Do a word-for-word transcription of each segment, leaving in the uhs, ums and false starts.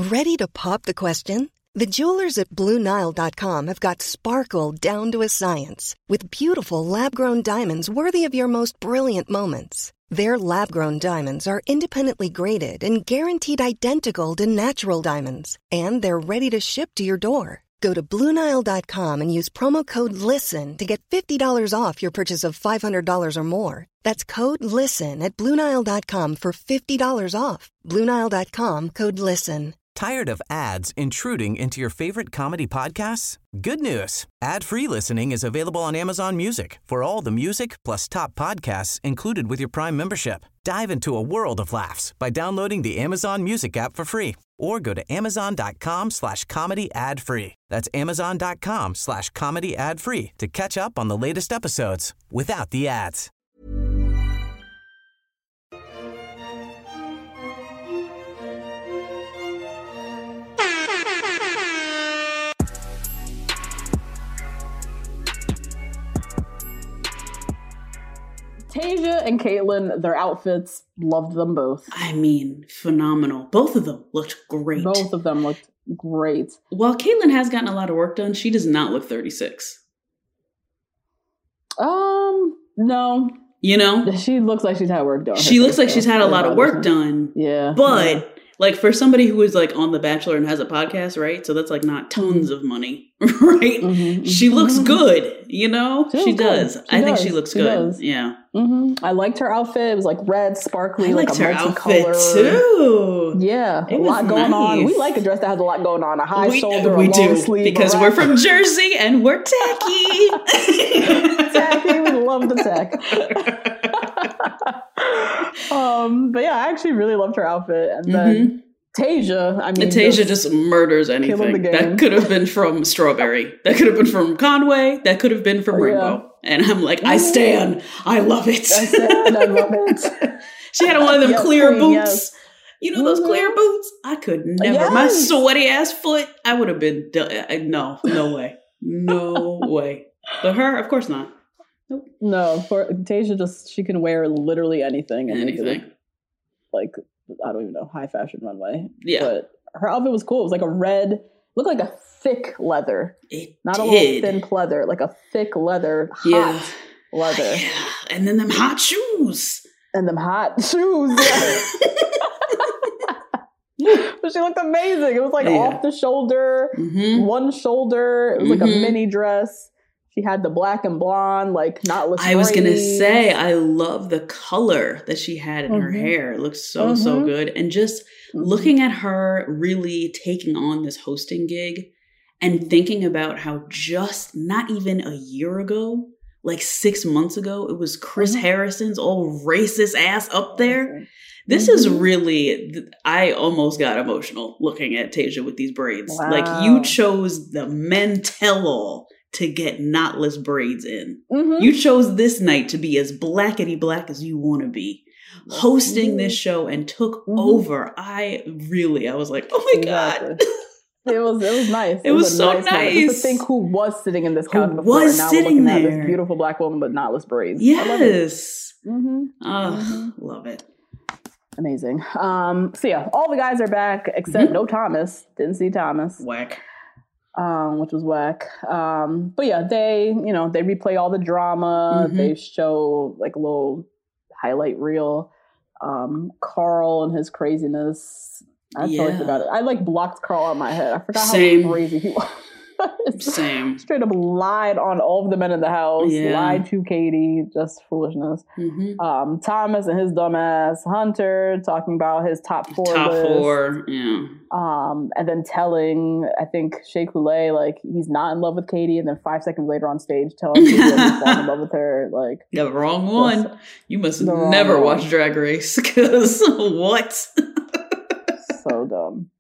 Ready to pop the question? The jewelers at Blue Nile dot com have got sparkle down to a science with beautiful lab-grown diamonds worthy of your most brilliant moments. Their lab-grown diamonds are independently graded and guaranteed identical to natural diamonds, and they're ready to ship to your door. Go to Blue Nile dot com and use promo code LISTEN to get fifty dollars off your purchase of five hundred dollars or more. That's code LISTEN at Blue Nile dot com for fifty dollars off. Blue Nile dot com, code LISTEN. Tired of ads intruding into your favorite comedy podcasts? Good news. Ad-free listening is available on Amazon Music for all the music plus top podcasts included with your Prime membership. Dive into a world of laughs by downloading the Amazon Music app for free or go to amazon.com slash comedy ad free. That's amazon.com slash comedy ad free to catch up on the latest episodes without the ads. Tasia and Caitlyn, their outfits, loved them both. I mean, phenomenal. Both of them looked great. Both of them looked great. While Caitlyn has gotten a lot of work done, she does not look thirty-six. Um, no. You know? She looks like she's had work done. She looks like she's had a lot of work done. Yeah. But... Yeah. Like, for somebody who is, like, on The Bachelor and has a podcast, right? So that's, like, not tons of money, right? Mm-hmm. She looks good, you know? She, she does. She I does. think she looks she good. Does. Yeah. Mm-hmm. I liked her outfit. It was, like, red, sparkly, I like liked a her multicolor. outfit, too. Yeah. It a lot was going nice. on. We like a dress that has a lot going on. A high we, shoulder, we a long do, sleeve. because we're from Jersey and we're tacky. Tacky. We love the tech. um, but, yeah, I actually really loved her outfit. And then... Mm-hmm. Tasia, I mean, Tasia just, just murders anything. That could have been from Strawberry. That could have been from Conway. That could have been from oh, Rainbow. Yeah. And I'm like, I stand. I love it. I stand. I love it. She had one of them yes, clear queen, boots. Yes. You know those mm-hmm. clear boots? I could never. Yes. My sweaty ass foot. I would have been. No, no way, no way. But her, of course not. Nope. No, for Tasia, just she can wear literally anything. And anything. Look, like. I don't even know, high fashion runway. Yeah. But her outfit was cool. It was like a red, looked like a thick leather. It Not did. a little thin pleather, like a thick leather, hot yeah. leather. Yeah. And then them hot shoes. And them hot shoes. Yeah. But she looked amazing. It was like yeah. off the shoulder, mm-hmm. one shoulder. It was mm-hmm. like a mini dress. She had the black and blonde, like knotless I was braids. going to say, I love the color that she had in mm-hmm. her hair. It looks so, mm-hmm. so good. And just mm-hmm. looking at her really taking on this hosting gig and thinking about how just not even a year ago, like six months ago, it was Chris mm-hmm. Harrison's old racist ass up there. This mm-hmm. is really, I almost got emotional looking at Tasia with these braids. Wow. Like you chose the men tell-all to get knotless braids in. Mm-hmm. You chose this night to be as blackety black as you want to be. Yes. Hosting mm-hmm. this show and took mm-hmm. over. I really, I was like, oh my exactly. God. It was it was nice. It, it was, was so nice. nice. Just to think who was sitting in this couch who before. Was and now sitting we're looking there. at this beautiful black woman with knotless braids. Yes. Mm-hmm. Oh, mm-hmm. love it. Amazing. Um, so yeah, all the guys are back except mm-hmm. no Thomas. Didn't see Thomas. Whack. Um, which was whack. Um, but yeah, they, you know, they replay all the drama. Mm-hmm. They show like a little highlight reel. Um, Carl and his craziness. I yeah. totally forgot it. I like blocked Carl out of my head. I forgot Same. how crazy he was. Same. Straight up lied on all of the men in the house. Yeah. Lied to Katie. Just foolishness. Mm-hmm. Um, Thomas and his dumbass Hunter talking about his top four Top list. four, yeah. Um, and then telling, I think, Shea Coulee, like, he's not in love with Katie. And then five seconds later on stage, telling Katie that he's falling in love with her. Like, the wrong one. You must have never watched Drag Race. Because what? So dumb.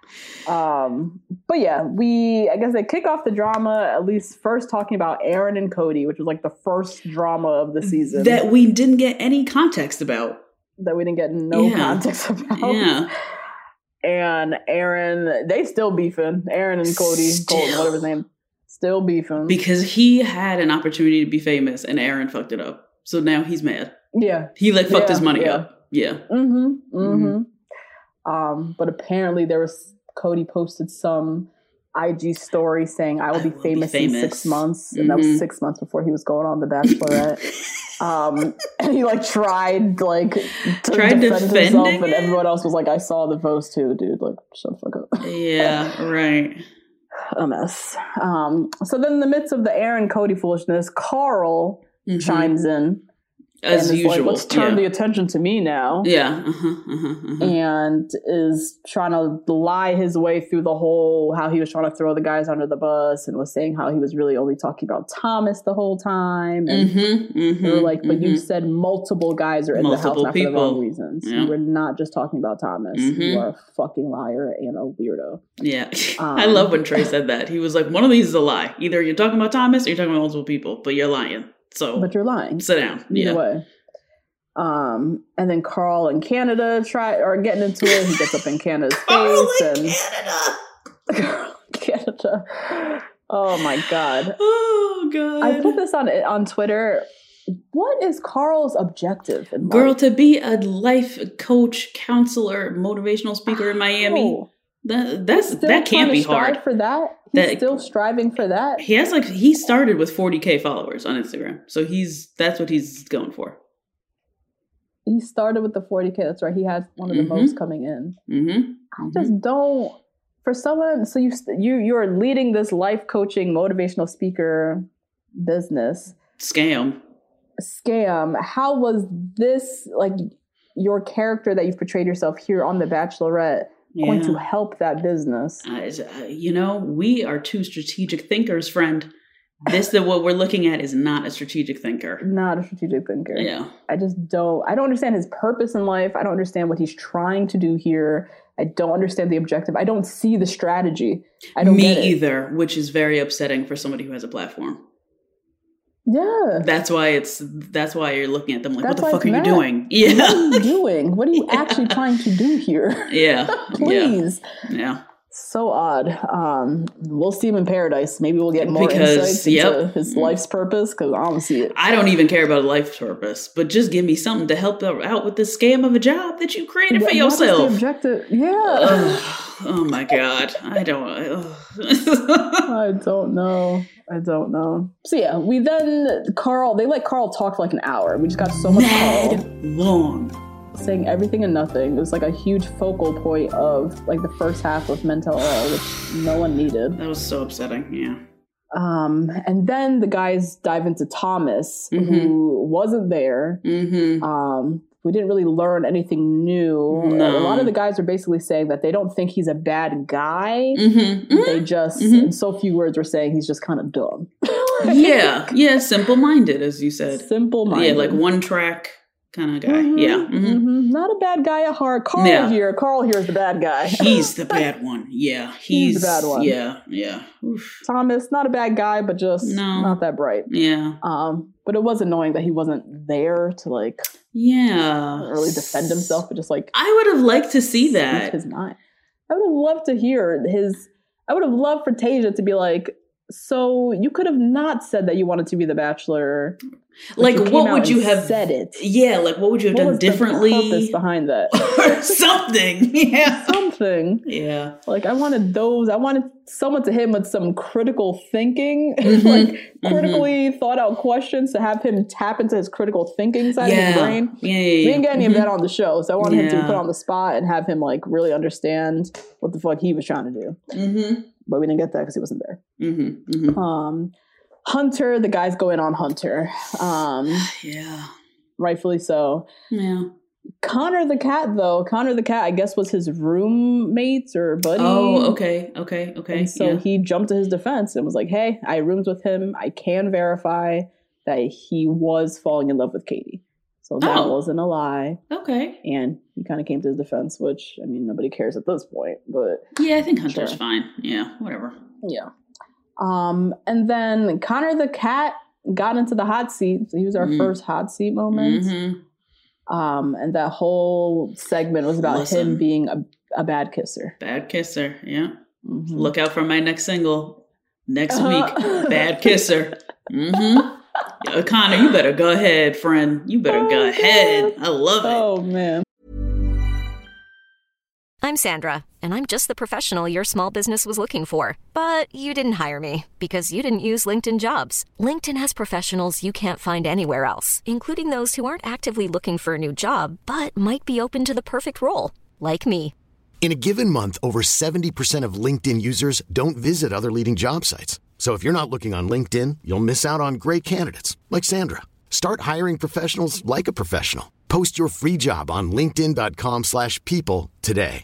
Um, but yeah, we, I guess they kick off the drama, at least first talking about Aaron and Cody, which was like the first drama of the season. That we didn't get any context about. That we didn't get no yeah. context about. Yeah. And Aaron, they still beefing. Aaron and Cody, still. Cody, whatever his name, still beefing. Because he had an opportunity to be famous and Aaron fucked it up. So now he's mad. Yeah. He like fucked yeah, his money yeah. up. Yeah. Mm-hmm. Mm-hmm. Um, but apparently there was Cody posted some I G story saying, I will be, I will famous, be famous in six months. And mm-hmm. that was six months before he was going on The Bachelorette. um, and he like tried like to tried defend himself it? And everyone else was like, I saw the post too, dude. Like, shut the fuck up. Yeah, right. A mess. Um, so then in the midst of the Aaron Cody foolishness, Carl mm-hmm. chimes in. As and usual. Like, let's turn yeah. the attention to me now. Yeah. Uh-huh, uh-huh, uh-huh. And is trying to lie his way through the whole, how he was trying to throw the guys under the bus and was saying how he was really only talking about Thomas the whole time. And mm-hmm, mm-hmm, they were like, but mm-hmm. you said multiple guys are in multiple the house, not people. for the wrong reasons. Yeah. You were not just talking about Thomas. Mm-hmm. You are a fucking liar and a weirdo. Yeah. Um, I love when Trey said that. He was like, one of these is a lie. Either you're talking about Thomas or you're talking about multiple people, but you're lying. So, but you're lying. Sit down. Either yeah. way. Um, and then Carl in Canada try or getting into it. He gets up in Canada's face and Canada. Canada. Oh my god. Oh god. I put this on on Twitter. What is Carl's objective in life? Girl, to be a life coach, counselor, motivational speaker in Miami. Oh. That that's that can't be hard. For that, he's that, still striving for that. He has like he started with forty K followers on Instagram, so he's that's what he's going for. He started with the forty K. That's right. He had one of the mm-hmm. most coming in. Mm-hmm. I just don't. For someone, so you you you're leading this life coaching, motivational speaker business scam. Scam. How was this like your character that you've portrayed yourself here on The Bachelorette yeah. going to help that business? Uh, you know, we are two strategic thinkers, friend. This that what we're looking at is not a strategic thinker. Not a strategic thinker. Yeah. I just don't I don't understand his purpose in life. I don't understand what he's trying to do here. I don't understand the objective. I don't see the strategy. I don't Me get it. either, which is very upsetting for somebody who has a platform. Yeah. That's why it's that's why you're looking at them like, that's what the fuck are mad. you doing? Yeah. What are you doing? What are you yeah. actually trying to do here? Yeah. Please. Yeah. yeah. So odd. Um, we'll see him in paradise. Maybe we'll get more because, insights yep. into his life's purpose because I don't see it. I don't even care about a life's purpose, but just give me something to help out with this scam of a job that you created yeah, for yourself. The objective. Yeah. Oh, oh my God. I don't. I don't know. I don't know. So yeah, we then Carl. They let Carl talk for like an hour. We just got so much Mad Carl long. Saying everything and nothing. It was like a huge focal point of like the first half of Men Tell All, which no one needed. That was so upsetting, yeah. Um, and then the guys dive into Thomas, mm-hmm. who wasn't there. Mm-hmm. Um, we didn't really learn anything new. No. A lot of the guys are basically saying that they don't think he's a bad guy. Mm-hmm. Mm-hmm. They just, mm-hmm. in so few words, were saying he's just kind of dumb. yeah, yeah, simple-minded, as you said. Simple-minded. Yeah, like one track kind of guy. Mm-hmm, yeah. Mm-hmm. Mm-hmm. Not a bad guy at heart. Carl yeah. here. Carl here is the bad guy. He's the bad one. Yeah. He's, he's the bad one. Yeah. Yeah. Oof. Thomas, not a bad guy, but just no. not that bright. Yeah. Um, but it was annoying that he wasn't there to like yeah really defend himself, but just like I would have liked to see that. His mind. I would have loved to hear his I would have loved for Tasia to be like, so you could have not said that you wanted to be the Bachelor. Like, what would you have said it? Yeah, like what would you have what done was differently? The purpose behind that, or something. Yeah, something. Yeah, like I wanted those. I wanted someone to hit him with some critical thinking, mm-hmm. like critically mm-hmm. thought out questions to have him tap into his critical thinking side yeah. of his brain. Yeah, yeah, yeah. We didn't get any mm-hmm. of that on the show, so I wanted yeah. him to be put on the spot and have him like really understand what the fuck he was trying to do. Mm-hmm. But we didn't get that because he wasn't there. Mm-hmm. Mm-hmm. Um. Hunter, the guys go in on Hunter. Um, yeah. Rightfully so. Yeah. Connor the cat, though. Connor the cat, I guess, was his roommate or buddy. Oh, okay. Okay. Okay. And so yeah. he jumped to his defense and was like, hey, I roomed with him. I can verify that he was falling in love with Katie. So that oh. wasn't a lie. Okay. And he kind of came to his defense, which, I mean, nobody cares at this point. But yeah, I think Hunter's sure. fine. Yeah, whatever. Yeah. Um, and then Connor the cat got into the hot seat. So he was our mm. first hot seat moment. Mm-hmm. Um, and that whole segment was about Listen. him being a, a bad kisser. Bad kisser, yeah. Mm-hmm. Look out for my next single next uh-huh. week. Bad kisser. Mm-hmm. Yeah, Connor, you better go ahead, friend. You better oh, go God. ahead. I love it. Oh, man. I'm Sandra, and I'm just the professional your small business was looking for. But you didn't hire me because you didn't use LinkedIn Jobs. LinkedIn has professionals you can't find anywhere else, including those who aren't actively looking for a new job, but might be open to the perfect role, like me. In a given month, over seventy percent of LinkedIn users don't visit other leading job sites. So if you're not looking on LinkedIn, you'll miss out on great candidates like Sandra. Start hiring professionals like a professional. Post your free job on linkedin.com slash people today.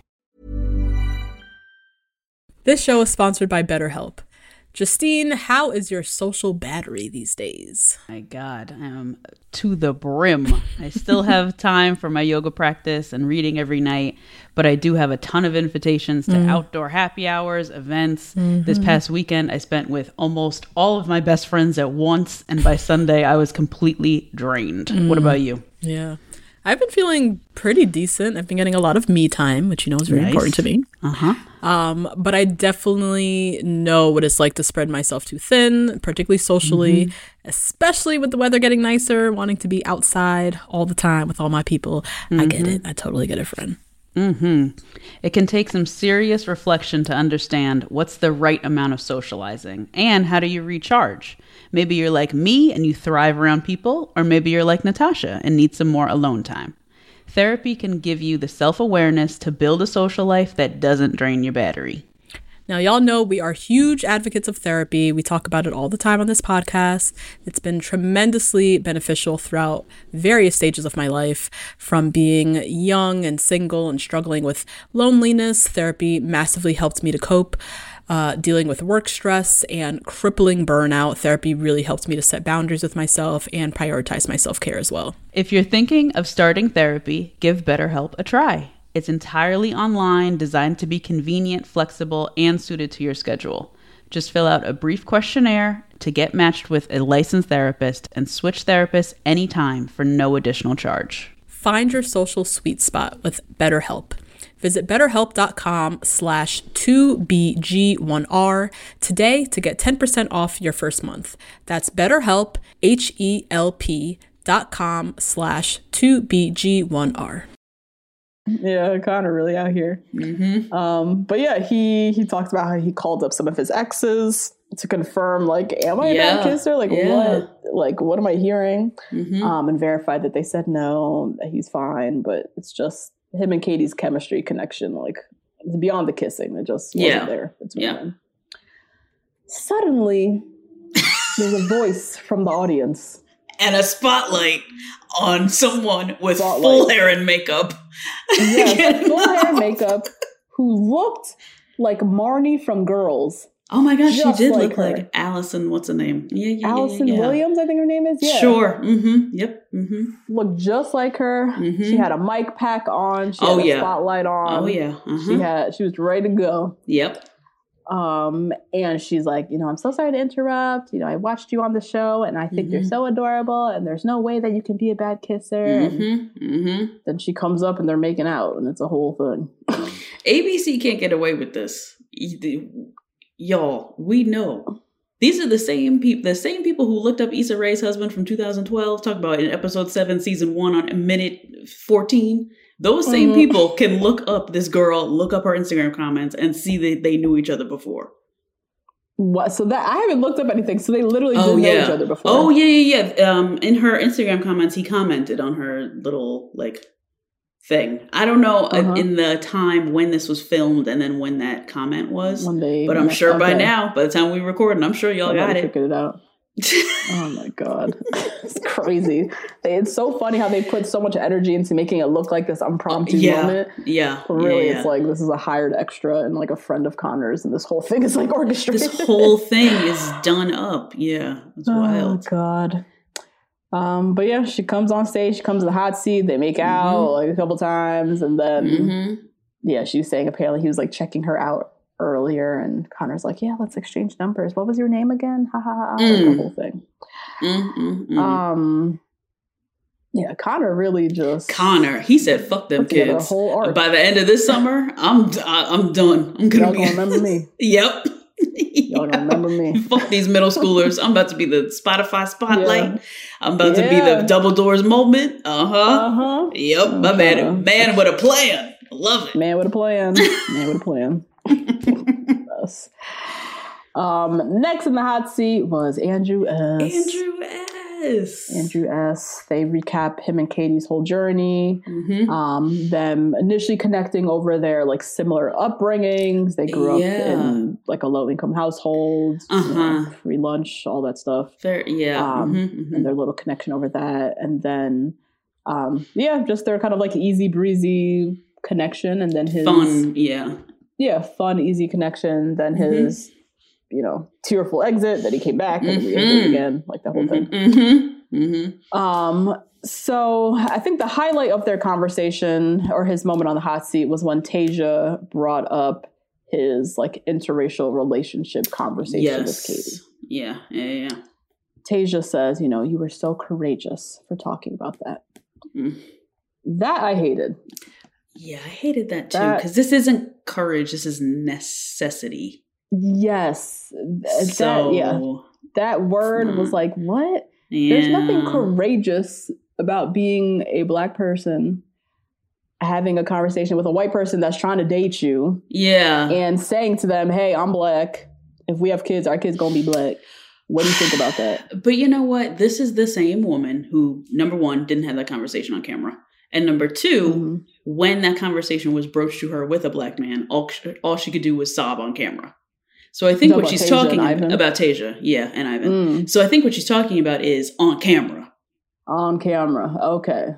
This show is sponsored by BetterHelp. Justine, how is your social battery these days? My God, I am to the brim. I still have time for my yoga practice and reading every night, but I do have a ton of invitations to mm. outdoor happy hours, events. Mm-hmm. This past weekend, I spent with almost all of my best friends at once, and by Sunday, I was completely drained. Mm. What about you? Yeah. I've been feeling pretty decent. I've been getting a lot of me time, which you know is very nice. important to me. Uh-huh. Um, but I definitely know what it's like to spread myself too thin, particularly socially, mm-hmm. especially with the weather getting nicer, wanting to be outside all the time with all my people. Mm-hmm. I get it. I totally get it, friend. Mm-hmm. It can take some serious reflection to understand what's the right amount of socializing and how do you recharge. Maybe you're like me and you thrive around people, or maybe you're like Natasha and need some more alone time. Therapy can give you the self-awareness to build a social life that doesn't drain your battery. Now, y'all know we are huge advocates of therapy. We talk about it all the time on this podcast. It's been tremendously beneficial throughout various stages of my life. From being young and single and struggling with loneliness, therapy massively helped me to cope. Uh, dealing with work stress and crippling burnout, therapy really helped me to set boundaries with myself and prioritize my self-care as well. If you're thinking of starting therapy, give BetterHelp a try. It's entirely online, designed to be convenient, flexible, and suited to your schedule. Just fill out a brief questionnaire to get matched with a licensed therapist and switch therapists anytime for no additional charge. Find your social sweet spot with BetterHelp. Visit betterhelp.com slash 2BG1R today to get ten percent off your first month. That's BetterHelp, H-E-L-P dot com slash 2BG1R. Yeah, Connor really out here. Mm-hmm. Um, but yeah, he he talked about how he called up some of his exes to confirm, like, am I a yeah. bad kisser? Like, yeah. what? Like, what am I hearing? Mm-hmm. Um, and verified that they said no, that he's fine, but it's just him and Katie's chemistry connection, like, beyond the kissing. It just wasn't yeah. there between yeah. them. Suddenly, there's a voice from the audience. And a spotlight on someone with spotlight. full hair and makeup. Yes, full hair and makeup, who looked like Marnie from Girls. Oh my gosh, she did like look her. like Allison. What's her name? Yeah, yeah, Allison yeah, yeah. Williams, I think her name is. Yeah. Sure. Mm-hmm. Yep. Mm-hmm. Looked just like her. Mm-hmm. She had a mic pack on. She oh, had a yeah. spotlight on. Oh yeah. Uh-huh. She had. She was ready to go. Yep. Um, and she's like, you know, I'm so sorry to interrupt. You know, I watched you on the show, and I think mm-hmm. you're so adorable. And there's no way that you can be a bad kisser. Mm-hmm. And mm-hmm. then she comes up, and they're making out, and it's a whole thing. A B C can't get away with this. Y'all, we know. These are the same people, the same people who looked up Issa Rae's husband from two thousand twelve, talk about in episode seven, season one on minute fourteen. Those same mm-hmm. people can look up this girl, look up her Instagram comments, and see that they knew each other before. What? So that I haven't looked up anything. So they literally oh, didn't yeah. know each other before. Oh yeah, yeah, yeah. Um, in her Instagram comments, he commented on her little like thing. I don't know uh-huh. in the time when this was filmed and then when that comment was, One day, but I'm sure okay. by now, by the time we record, I'm sure y'all Somebody got it. Figured it out. Oh my god, it's crazy. It's so funny how they put so much energy into making it look like this impromptu yeah. moment. Yeah, but really, yeah, yeah. it's like this is a hired extra and like a friend of Connor's, and this whole thing is like orchestrated. This whole thing is done up. Yeah, it's oh wild. God. Um, but yeah, she comes on stage. She comes to the hot seat. They make out mm-hmm. like a couple times, and then mm-hmm. yeah, she was saying apparently he was like checking her out earlier, and Connor's like, yeah, let's exchange numbers. What was your name again? Ha ha ha. Mm. Like the whole thing. Mm-mm-mm. Um, yeah, Connor really just Connor. He said, "Fuck them kids." A whole arc. By the end of this summer, I'm I'm done. I'm gonna Y'all be. gonna remember me. Yep. Y'all gonna remember me. Fuck these middle schoolers. I'm about to be the Spotify spotlight. Yeah. I'm about yeah. to be the double doors moment. Uh huh. Uh huh. Yep. My uh-huh. man, man with a plan. Love it. Man with a plan. Man with a plan. Yes. Um, next in the hot seat was Andrew S. Andrew S. Andrew S. They recap him and Katie's whole journey. Mm-hmm. Um, them initially connecting over their like similar upbringings. They grew Yeah. up in like a low income household, Uh-huh. you know, free lunch, all that stuff. Fair, yeah. Um, mm-hmm, mm-hmm. And their little connection over that, and then um, yeah, just their kind of like easy breezy connection, and then his Fun, yeah. yeah, fun, easy connection. Then his, mm-hmm. you know, tearful exit. That he came back and Mm-hmm. re-exit again, like the whole Mm-hmm. thing. Mm-hmm. Mm-hmm. Um. So I think the highlight of their conversation or his moment on the hot seat was when Tasia brought up his like interracial relationship conversation Yes. with Katie. Yeah, yeah, yeah. Tasia says, you know, you were so courageous for talking about that. Mm. That I hated. Yeah, I hated that too, That- because this isn't courage, this is necessity. Yes. Th- So, that, yeah. That word Hmm. was like, what? yeah. There's nothing courageous about being a black person having a conversation with a white person that's trying to date you Yeah. and saying to them, hey, I'm black. If we have kids, our kids gonna be black. What do you think about that? But you know what? This is the same woman who, number one, didn't have that conversation on camera. And number two, Mm-hmm. when that conversation was broached to her with a black man, all, all she could do was sob on camera. So I think Talk what about she's Tasia talking and Ivan? about Tasia, yeah, and Ivan. Mm. So I think what she's talking about is on camera. On camera. Okay.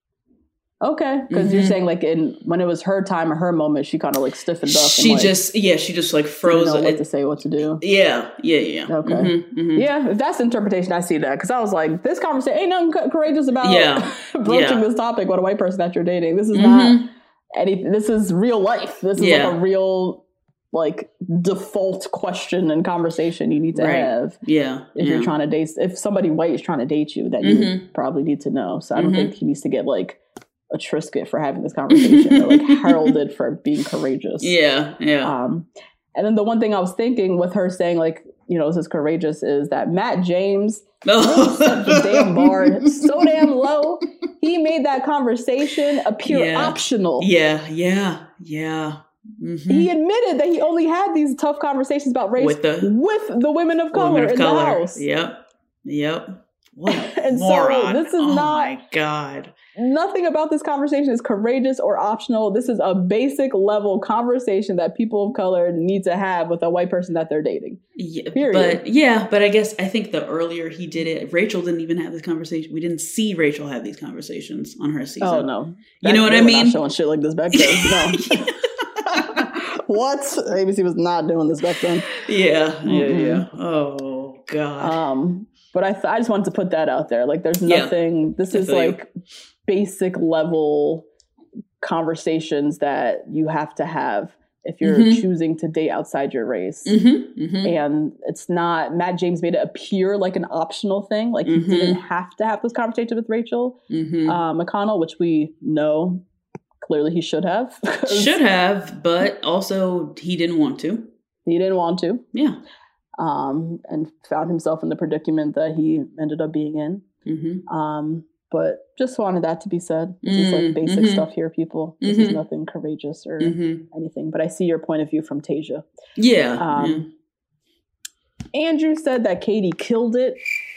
Okay. Because Mm-hmm. you're saying like in when it was her time or her moment, she kind of like stiffened up. She and, like, just, yeah, she just like didn't froze. know what it. to say, what to do. Yeah, yeah, yeah. Okay. Mhm, mhm. Yeah, if that's the interpretation, I see that. Because I was like, this conversation ain't nothing co- courageous about Yeah. broaching Yeah. this topic with a white person that you're dating. This is Mhm. not anything. This is real life. This is Yeah. like a real like default question and conversation you need to Right. have Yeah. if yeah. you're trying to date. If somebody white is trying to date you, that you Mhm. probably need to know. So I don't Mhm. think he needs to get like a Triscuit for having this conversation or like heralded for being courageous. Yeah, yeah. Um, and then the one thing I was thinking with her saying like, you know, this is courageous is that Matt James really set the damn bar so damn low. He made that conversation appear Yeah. optional. Yeah, yeah, yeah. Mhm. He admitted that he only had these tough conversations about race With with the- the, the women of color Woman of in color. the house. Yep. Yep. What a And so moron. this is oh not- my God. Nothing about this conversation is courageous or optional. This is a basic level conversation that people of color need to have with a white person that they're dating. Yeah, Period. but yeah, but I guess I think the earlier he did it, Rachel didn't even have this conversation. We didn't see Rachel have these conversations on her season. Oh no, You know what they I were mean? Not showing shit like this back then. No. What? A B C was not doing this back then. Yeah, yeah, Mm-mm. yeah. Oh God. Um, but I th- I just wanted to put that out there. Like, there's Yeah. nothing. This I is feel you. like basic level conversations that you have to have if you're Mhm. choosing to date outside your race. mm-hmm, mm-hmm. And it's not, Matt James made it appear like an optional thing. Like, Mhm. he didn't have to have this conversation with Rachel Mm-hmm. uh, McConnell, which we know clearly he should have. 'cause Should have, but also he didn't want to. He didn't want to. Yeah. Um, and found himself in the predicament that he ended up being in. Mm-hmm. Um, but just wanted that to be said. This is like Mm, basic mhm. stuff here, people. This is Mhm. nothing courageous or Mm-hmm. anything. But I see your point of view from Tasia. Yeah. Um, Andrew said that Katie killed it.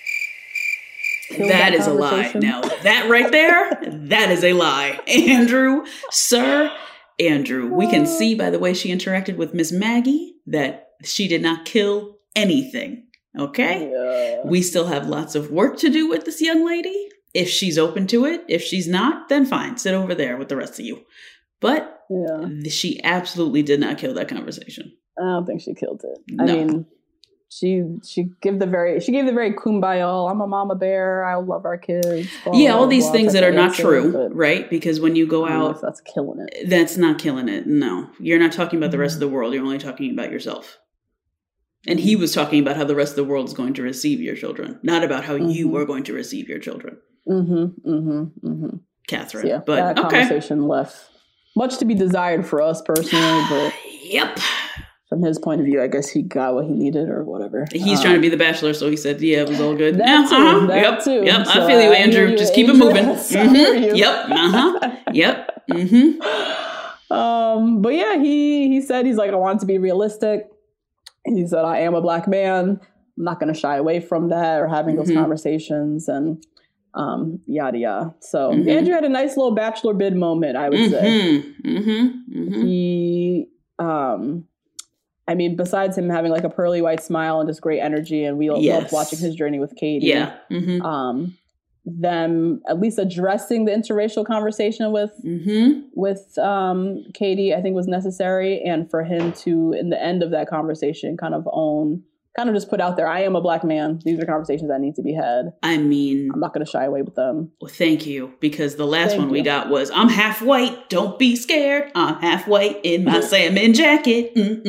yeah. Killed That is a lie. conversation. Now that right there, that is a lie. Andrew, sir, Andrew, we can see by the way she interacted with Miss Maggie that she did not kill anything. Okay? Yeah. We still have lots of work to do with this young lady. If she's open to it, if she's not, then fine, sit over there with the rest of you. But Yeah. she absolutely did not kill that conversation. I don't think she killed it. I No. mean, she she gave the very she gave the very kumbaya. "Oh, I'm a mama bear. I love our kids." Blah, Yeah, blah, all these blah things type that are of not answer, true, but right? Because when you go I don't know out, if that's killing it. that's not killing it. No, you're not talking about the rest of Mm-hmm. the world. You're only talking about yourself. And he was talking about how the rest of the world is going to receive your children, not about how you Mhm. are going to receive your children, Mm-hmm. Mm-hmm. Mm-hmm. Catherine. So yeah, but that okay. conversation left much to be desired for us personally, but Yep. from his point of view, I guess he got what he needed or whatever. He's Um, trying to be the bachelor, so he said, yeah, it was all good. That Yeah, too, uh-huh. that Yep. too. Yep. So I feel you, I Andrew. hear you, Just keep it Andrew. moving. Yes, I hear Mhm. you. Yep. Uh-huh. Yep. Mm-hmm. um, but yeah, he he said he's like, I want to be realistic. He said, I am a Black man. I'm not going to shy away from that or having those mm-hmm. conversations and um, yada yada. So mm-hmm. Andrew had a nice little bachelor bid moment, I would mm-hmm. say. Mm-hmm. Mm-hmm. He, um, I mean, besides him having like a pearly white smile and just great energy, and we yes. loved watching his journey with Katie. Yeah. Mm-hmm. Um, them at least addressing the interracial conversation with mm-hmm. with um, Katie, I think was necessary, and for him to, in the end of that conversation, kind of own, kind of just put out there, I am a Black man. These are conversations that need to be had. I mean, I'm not going to shy away with them. Well, thank you, because the last thank one you. we got was, I'm half white, don't be scared. I'm half white in my salmon jacket.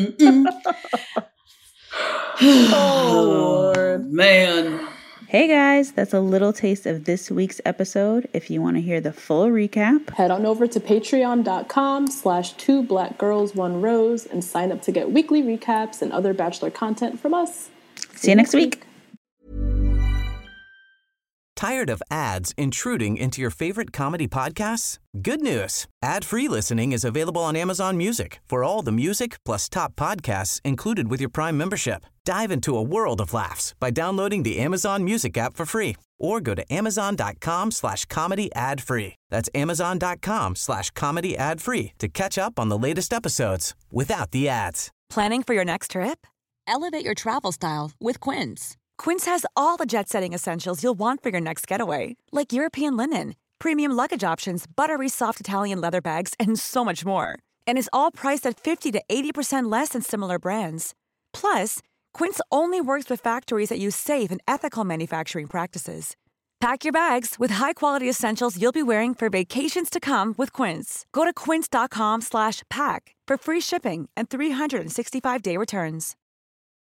Oh, Lord. Man. Hey guys, that's a little taste of this week's episode. If you want to hear the full recap, head on over to patreon.com slash two black girls, one rose and sign up to get weekly recaps and other Bachelor content from us. See, See you next week. week. Tired of ads intruding into your favorite comedy podcasts? Good news. Ad-free listening is available on Amazon Music for all the music plus top podcasts included with your Prime membership. Dive into a world of laughs by downloading the Amazon Music app for free or go to amazon.com slash comedy ad free. That's amazon.com slash comedy ad free to catch up on the latest episodes without the ads. Planning for your next trip? Elevate your travel style with Quince. Quince has all the jet-setting essentials you'll want for your next getaway, like European linen, premium luggage options, buttery soft Italian leather bags, and so much more. And is all priced at fifty to eighty percent less than similar brands. Plus, Quince only works with factories that use safe and ethical manufacturing practices. Pack your bags with high-quality essentials you'll be wearing for vacations to come with Quince. Go to quince.com slash pack for free shipping and three sixty-five day returns.